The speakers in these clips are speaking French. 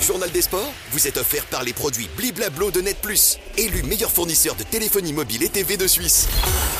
journal des sports vous est offert par les produits Bliblablo de Net+, élu meilleur fournisseur de téléphonie mobile et TV de Suisse.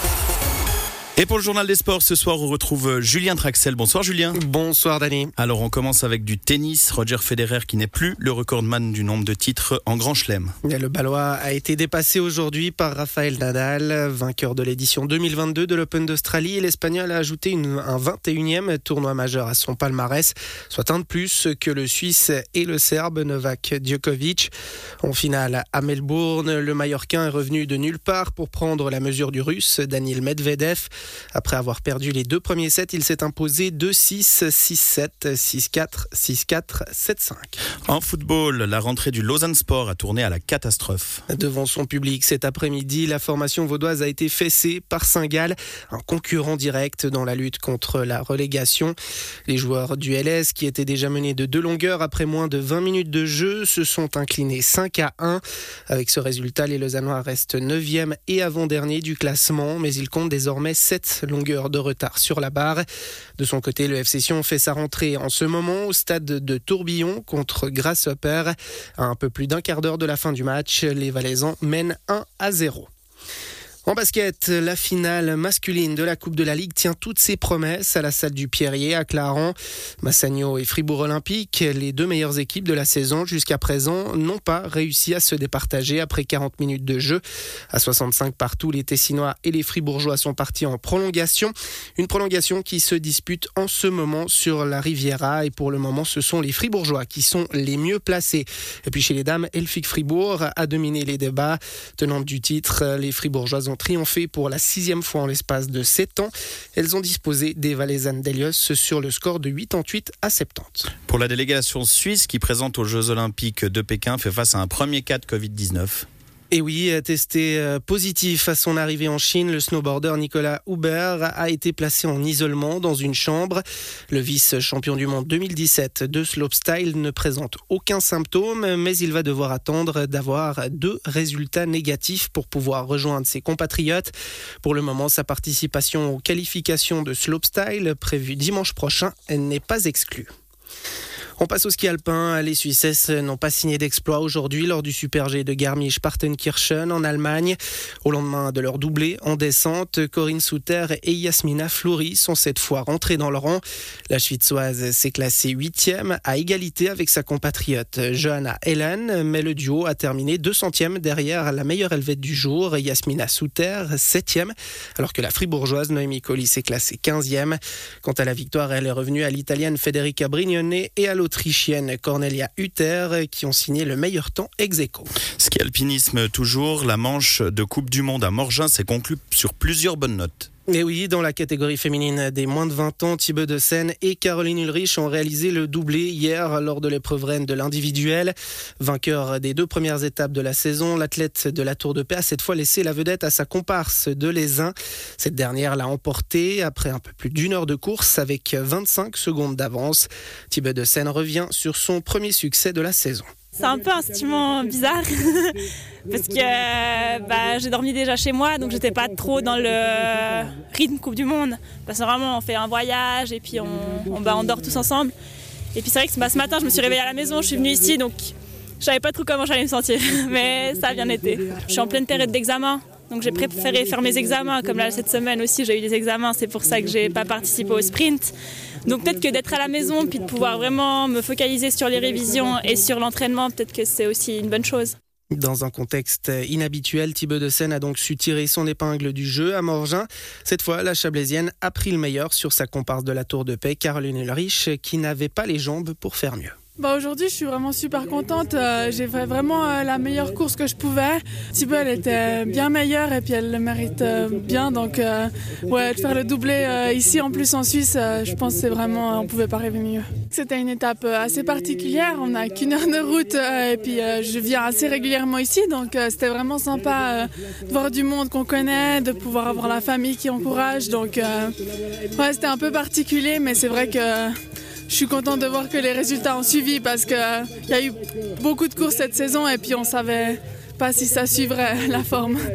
Et pour le journal des sports, ce soir, on retrouve Julien Traxel. Bonsoir Julien. Bonsoir Dani. Alors on commence avec du tennis. Roger Federer qui n'est plus le recordman du nombre de titres en Grand Chelem. Le Balois a été dépassé aujourd'hui par Rafael Nadal, vainqueur de l'édition 2022 de l'Open d'Australie. Et l'Espagnol a ajouté un 21e tournoi majeur à son palmarès, soit un de plus que le Suisse et le Serbe Novak Djokovic. En finale à Melbourne, le Mallorquin est revenu de nulle part pour prendre la mesure du Russe Daniil Medvedev. Après avoir perdu les deux premiers sets, il s'est imposé 2-6, 6-7, 6-4, 6-4, 7-5. En football, la rentrée du Lausanne Sport a tourné à la catastrophe. Devant son public cet après-midi, la formation vaudoise a été fessée par Saint-Gall, un concurrent direct dans la lutte contre la relégation. Les joueurs du LS, qui étaient déjà menés de 2 longueurs après moins de 20 minutes de jeu, se sont inclinés 5-1. Avec ce résultat, les Lausannois restent 9e et avant-dernier du classement, mais ils comptent désormais 7 longueurs de retard sur la barre. De son côté, le FC Sion fait sa rentrée en ce moment au stade de Tourbillon contre Grasshopper. À un peu plus d'un quart d'heure de la fin du match, les Valaisans mènent 1-0. En basket, la finale masculine de la Coupe de la Ligue tient toutes ses promesses à la salle du Pierrier à Clarens. Massagno et Fribourg Olympique, les deux meilleures équipes de la saison jusqu'à présent, n'ont pas réussi à se départager après 40 minutes de jeu. À 65 partout, les Tessinois et les Fribourgeois sont partis en prolongation. Une prolongation qui se dispute en ce moment sur la Riviera. Et pour le moment, ce sont les Fribourgeois qui sont les mieux placés. Et puis chez les dames, Elfic Fribourg a dominé les débats. Tenante du titre, les Fribourgeois ont triomphé pour la 6e fois en l'espace de 7 ans. Elles ont disposé des Valaisannes d'Elios sur le score de 88 à 70. Pour la délégation suisse qui présente aux Jeux Olympiques de Pékin fait face à un premier cas de Covid-19. Et oui, testé positif à son arrivée en Chine, le snowboarder Nicolas Huber a été placé en isolement dans une chambre. Le vice-champion du monde 2017 de slopestyle ne présente aucun symptôme, mais il va devoir attendre d'avoir 2 résultats négatifs pour pouvoir rejoindre ses compatriotes. Pour le moment, sa participation aux qualifications de slopestyle prévues dimanche prochain n'est pas exclue. On passe au ski alpin. Les Suissesses n'ont pas signé d'exploit aujourd'hui lors du Super G de Garmisch-Partenkirchen en Allemagne. Au lendemain de leur doublé en descente, Corinne Suter et Yasmina Fleury sont cette fois rentrées dans le rang. La Schwitzoise s'est classée 8e à égalité avec sa compatriote Johanna Helen, mais le duo a terminé 200e derrière la meilleure helvète du jour, Yasmina Suter, 7e, alors que la fribourgeoise Noémie Colli s'est classée 15e. Quant à la victoire, elle est revenue à l'italienne Federica Brignone et à l'autrichienne Cornelia Hutter qui ont signé le meilleur temps ex-aequo. Ski alpinisme toujours, la manche de Coupe du Monde à Morgin s'est conclue sur plusieurs bonnes notes. Et oui, dans la catégorie féminine des moins de 20 ans, Thibaut de Seine et Caroline Ulrich ont réalisé le doublé hier lors de l'épreuve reine de l'individuel. Vainqueur des 2 premières étapes de la saison, l'athlète de la Tour de Paix a cette fois laissé la vedette à sa comparse de l'Aisin. Cette dernière l'a emporté après un peu plus d'1 heure de course avec 25 secondes d'avance. Thibaut de Seine revient sur son premier succès de la saison. C'est un peu un sentiment bizarre parce que j'ai dormi déjà chez moi, donc j'étais pas trop dans le rythme Coupe du Monde. Parce que vraiment on fait un voyage et puis on dort tous ensemble. Et puis c'est vrai que ce matin je me suis réveillée à la maison, je suis venue ici, donc je savais pas trop comment j'allais me sentir, mais ça a bien été. Je suis en pleine période d'examen. Donc j'ai préféré faire mes examens, comme là cette semaine aussi j'ai eu des examens, c'est pour ça que j'ai pas participé au sprint. Donc peut-être que d'être à la maison puis de pouvoir vraiment me focaliser sur les révisions et sur l'entraînement, peut-être que c'est aussi une bonne chose. Dans un contexte inhabituel, Thibaut de Seine a donc su tirer son épingle du jeu à Morgin. Cette fois, la Chablaisienne a pris le meilleur sur sa comparse de la Tour de Paix, Caroline Ulrich, qui n'avait pas les jambes pour faire mieux. Aujourd'hui, je suis vraiment super contente. J'ai fait vraiment la meilleure course que je pouvais. Thibaut, elle était bien meilleure et puis elle le mérite bien. Donc, de faire le doublé ici, en plus en Suisse, je pense que c'est vraiment, on pouvait pas rêver mieux. C'était une étape assez particulière. On n'a qu'1 heure de route et puis je viens assez régulièrement ici. Donc, c'était vraiment sympa de voir du monde qu'on connaît, de pouvoir avoir la famille qui encourage. Donc, c'était un peu particulier, mais c'est vrai que je suis contente de voir que les résultats ont suivi parce qu'il y a eu beaucoup de courses cette saison et puis on ne savait pas si ça suivrait la forme.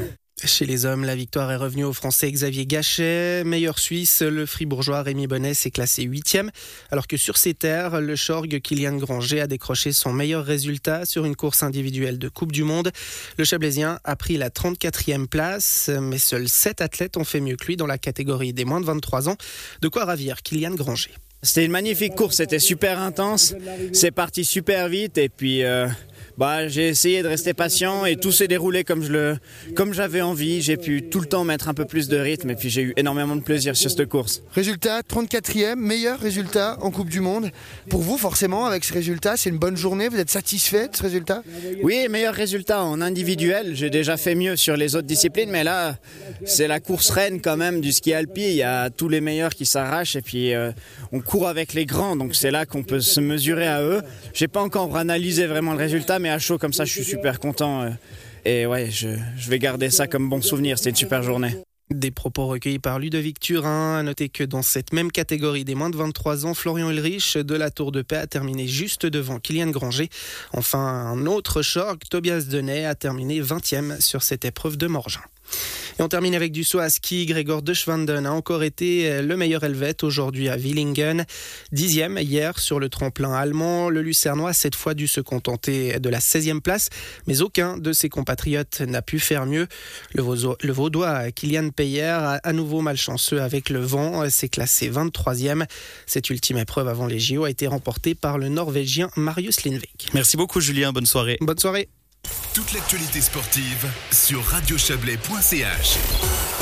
Chez les hommes, la victoire est revenue au Français Xavier Gachet. Meilleur Suisse, le Fribourgeois Rémi Bonnet s'est classé 8e. Alors que sur ses terres, le Schorg Kylian Granger a décroché son meilleur résultat sur une course individuelle de Coupe du Monde. Le Chablaisien a pris la 34e place, mais seuls 7 athlètes ont fait mieux que lui dans la catégorie des moins de 23 ans. De quoi ravir Kylian Granger. C'était une magnifique course, c'était super intense. C'est parti super vite et puis... j'ai essayé de rester patient et tout s'est déroulé comme j'avais envie. J'ai pu tout le temps mettre un peu plus de rythme et puis j'ai eu énormément de plaisir sur cette course. Résultat, 34e, meilleur résultat en Coupe du Monde. Pour vous, forcément, avec ce résultat, c'est une bonne journée. Vous êtes satisfait de ce résultat ? Oui, meilleur résultat en individuel. J'ai déjà fait mieux sur les autres disciplines, mais là, c'est la course reine quand même du ski alpi. Il y a tous les meilleurs qui s'arrachent et puis on court avec les grands. Donc c'est là qu'on peut se mesurer à eux. J'ai pas encore analysé vraiment le résultat, mais à chaud comme ça, je suis super content. Et ouais, je vais garder ça comme bon souvenir. C'était une super journée. Des propos recueillis par Ludovic Turin. À noter que dans cette même catégorie des moins de 23 ans, Florian Ulrich de la Tour de Paix a terminé juste devant Kylian Granger. Enfin, un autre Schorg, Tobias Denay, a terminé 20e sur cette épreuve de Morgin. Et on termine avec du saut à ski. Gregor de Schwanden a encore été le meilleur helvète aujourd'hui à Willingen. 10e hier sur le tremplin allemand. Le Lucernois a cette fois dû se contenter de la 16e place, mais aucun de ses compatriotes n'a pu faire mieux. Le Vaudois Kylian Peyer a à nouveau malchanceux avec le vent. S'est classé 23e. Cette ultime épreuve avant les JO a été remportée par le Norvégien Marius Lindvik. Merci beaucoup Julien, bonne soirée. Bonne soirée. Toute l'actualité sportive sur radiochablais.ch.